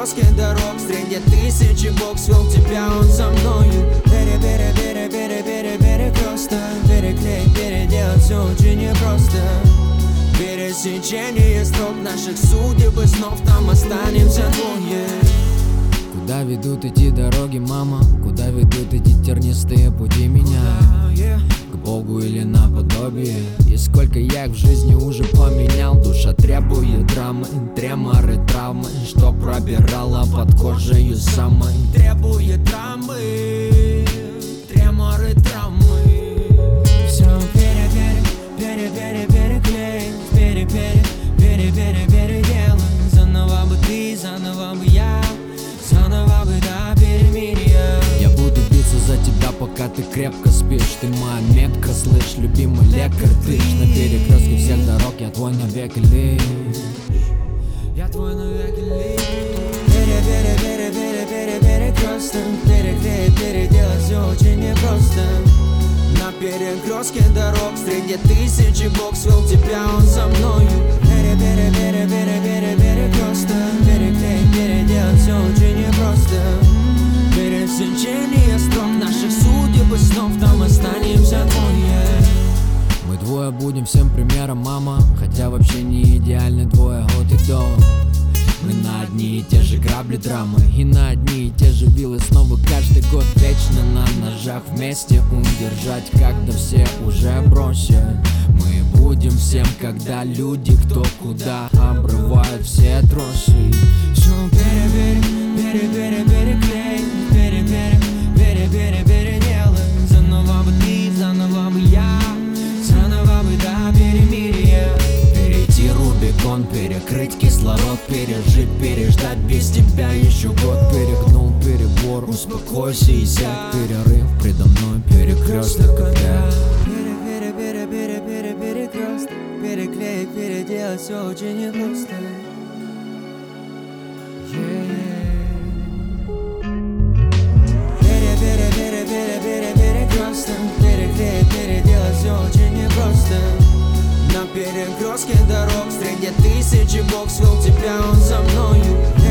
перекрестке дорог, среди тысячи бог свел тебя, он со мною. Перекресток, переклеить, переделать все очень непросто. Пересечение строк наших судеб и снов, там останемся двое. Куда ведут эти дороги, мама? Куда ведут эти тернистые пути меня? К Богу или наподобие? И сколько я их в жизни уже поменял. Душа требует драмы, треморы, травмы, что пробирала под кожей самой. Требует драмы, треморы, травмы. Все переделаем. Заново бы ты, заново бы я, заново бы до перемирия. Я буду биться за тебя, пока ты крепко спишь. Ты моя метка, слышь, любимый лекарь. Ты на перекрестке всех дорог, я твой навеки лишь. Я твой навеки лишь. Перекресток, переклеить, переделать все очень непросто. На перекрестке дорог, среди тысячи бог свел тебя, он со мною. Перекресток, переклеить, переделать все очень непросто. Пересечение строк наших судеб и снов, там останемся двое. Мы двое будем всем примером, мама. Хотя вообще не идеальны двое от и до. Мы на одни и те же грабли драмы и на одни и те же вилы снова каждый год. Вечно на ножах вместе удержать, когда все уже бросят. Мы будем всем, когда люди кто куда обрывают все тросы. Все переделаем. Заново бы ты, заново бы я, заново бы до перемирия. Перейти Рубикон, перекрыть кислород, пережить, переждать без тебя еще год. Перегнул перебор, успокойся и сядь. Перерыв предо мной, перекресток опять. Перекресток, переклеить, переделать все очень непросто. Перекресток, переклеить, переделать все очень непросто. На перекрестке дорог, среди тысячи бог свел тебя, он со мною.